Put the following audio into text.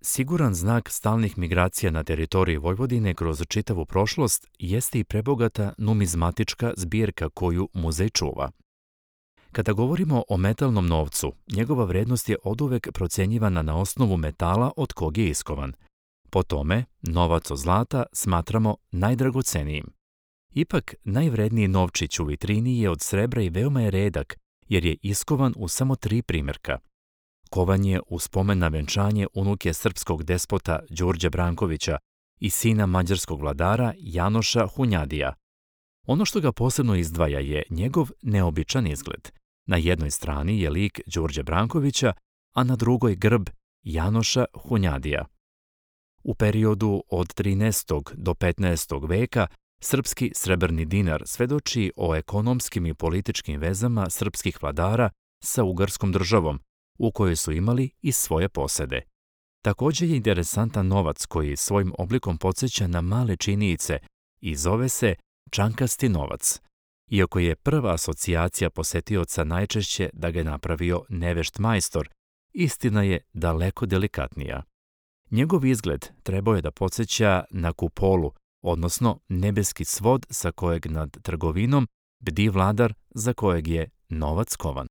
Siguran znak stalnih migracija na teritoriji Vojvodine kroz čitavu prošlost jeste i prebogata numizmatička zbirka koju muzej čuva. Kada govorimo o metalnom novcu, njegova vrednost je oduvek procjenjivana na osnovu metala od kog je iskovan. Po tome, novac od zlata smatramo najdragocenijim. Ipak, najvredniji novčić u vitrini je od srebra i veoma je redak, jer je iskovan u samo 3 primjerka. Kovan je u spomen na venčanje unuke srpskog despota Đurđe Brankovića i sina mađarskog vladara Janoša Hunjadija. Ono što ga posebno izdvaja je njegov neobičan izgled. Na jednoj strani je lik Đurđe Brankovića, a na drugoj grb Janoša Hunjadija. U periodu od 13. do 15. veka srpski srebrni dinar svedoči o ekonomskim i političkim vezama srpskih vladara sa Ugarskom državom, u kojoj su imali i svoje posede. Također je interesantan novac koji svojim oblikom podsjeća na male činijice i zove se čankasti novac, iako je prva asocijacija posetioca najčešće da ga je napravio nevešt majstor, istina je daleko delikatnija. Njegov izgled trebao je da podsjeća na kupolu, odnosno nebeski svod sa kojeg nad trgovinom bdi vladar za kojeg je novac kovan.